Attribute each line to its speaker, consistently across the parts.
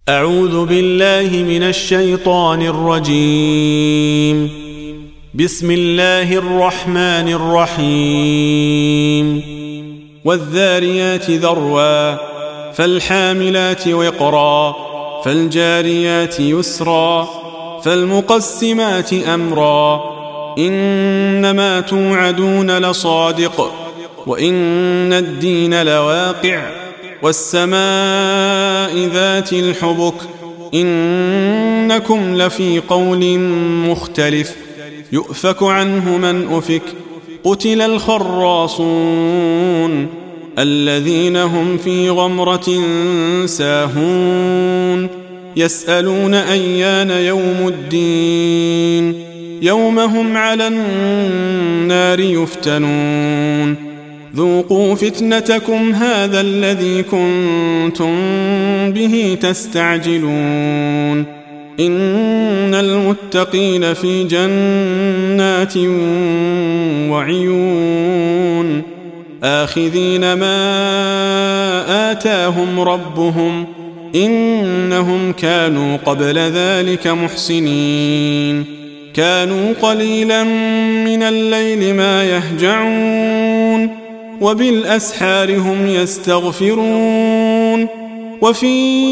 Speaker 1: أعوذ بالله من الشيطان الرجيم. بسم الله الرحمن الرحيم. والذاريات ذروا فالحاملات وقرا فالجاريات يسرا فالمقسمات أمرا إنما توعدون لصادق وإن الدين لواقع والسماء ذات الحبك إنكم لفي قول مختلف يؤفك عنه من أفك قتل الخراصون الذين هم في غمرة ساهون يسألون أيان يوم الدين يوم هم على النار يفتنون ذوقوا فتنتكم هذا الذي كنتم به تستعجلون إن المتقين في جنات وعيون آخذين ما آتاهم ربهم إنهم كانوا قبل ذلك محسنين كانوا قليلا من الليل ما يهجعون وبالأسحار هم يستغفرون وفي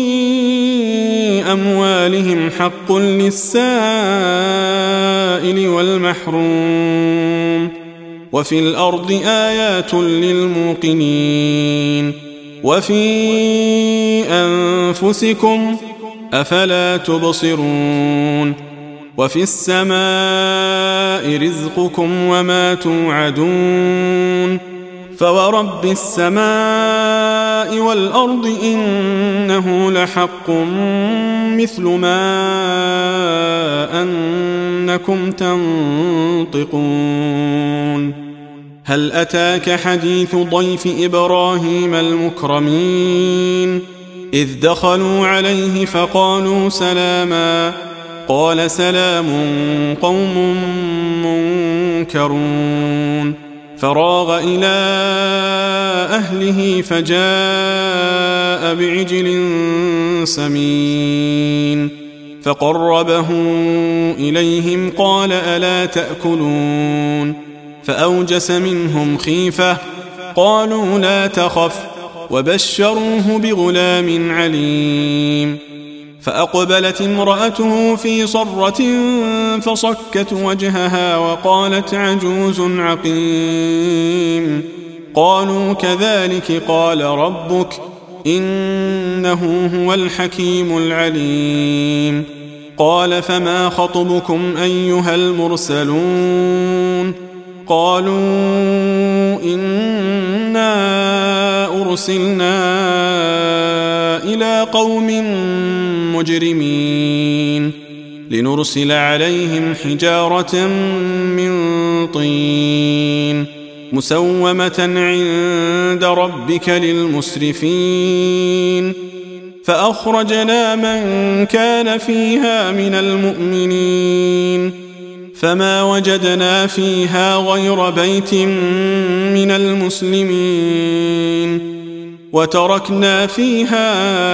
Speaker 1: أموالهم حق للسائل والمحروم وفي الأرض آيات للموقنين وفي أنفسكم أفلا تبصرون وفي السماء رزقكم وما توعدون فورب السماء والأرض إنه لحق مثل ما أنكم تنطقون هل أتاك حديث ضيف إبراهيم المكرمين إذ دخلوا عليه فقالوا سلاما قال سلام قوم منكرون فراغ إلى أهله فجاء بعجل سمين فقربه إليهم قال ألا تأكلون فأوجس منهم خيفة قالوا لا تخف وبشروه بغلام عليم فأقبلت امرأته في صرة فصكت وجهها وقالت عجوز عقيم قالوا كذلك قال ربك إنه هو الحكيم العليم قال فما خطبكم أيها المرسلون قالوا إنا أرسلنا إلى قوم مجرمين لنرسل عليهم حجارة من طين مسومة عند ربك للمسرفين فأخرجنا من كان فيها من المؤمنين فما وجدنا فيها غير بيت من المسلمين وتركنا فيها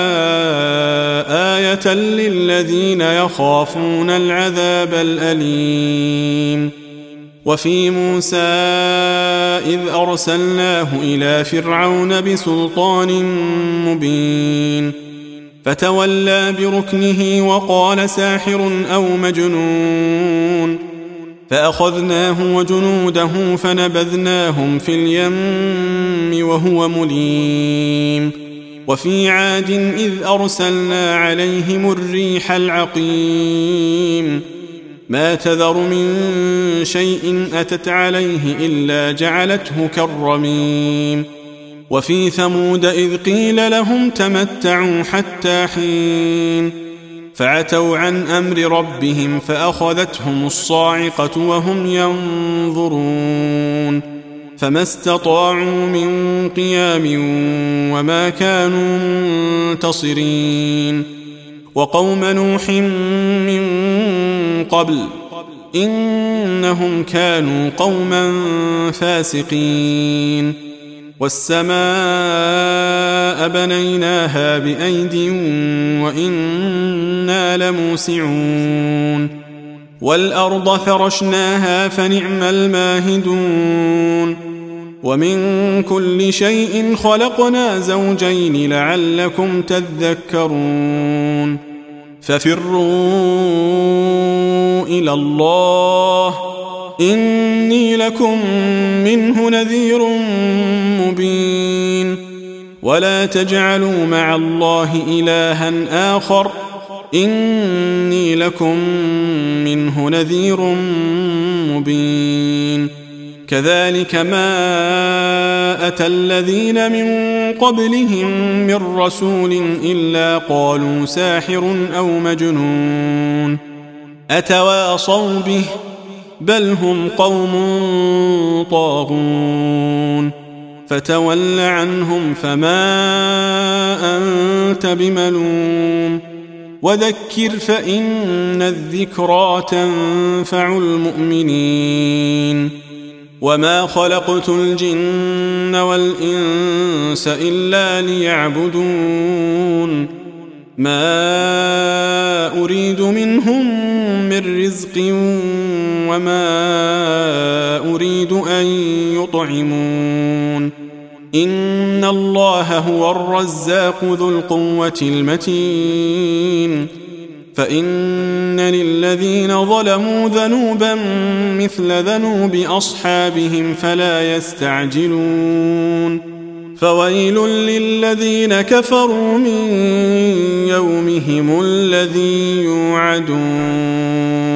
Speaker 1: آية للذين يخافون العذاب الأليم وفي موسى إذ أرسلناه إلى فرعون بسلطان مبين فتولى بركنه وقال ساحر أو مجنون فأخذناه وجنوده فنبذناهم في اليم وهو مليم وفي عاد إذ أرسلنا عليهم الريح العقيم ما تذر من شيء أتت عليه إلا جعلته كالرميم وفي ثمود إذ قيل لهم تمتعوا حتى حين فعتوا عن أمر ربهم فأخذتهم الصاعقة وهم ينظرون فما استطاعوا من قيام وما كانوا منتصرين وقوم نوح من قبل إنهم كانوا قوما فاسقين والسماء بنيناها بأيد وإنا لموسعون والأرض فرشناها فنعم الماهدون ومن كل شيء خلقنا زوجين لعلكم تذكرون ففروا إلى الله إني لكم منه نذير مبين ولا تجعلوا مع الله إلها آخر إني لكم منه نذير مبين كذلك ما أتى الذين من قبلهم من رسول إلا قالوا ساحر أو مجنون أتواصوا به بل هم قوم طاغون فتول عنهم فما أنت بملوم وذكر فإن الذكرى تنفع المؤمنين وما خلقت الجن والإنس إلا ليعبدون ما أريد منهم من رزق وما أريد أن يطعمون إن الله هو الرزاق ذو القوة المتين فإن للذين ظلموا ذنوبا مثل ذنوب أصحابهم فلا يستعجلون فويل للذين كفروا من يومهم الذي يوعدون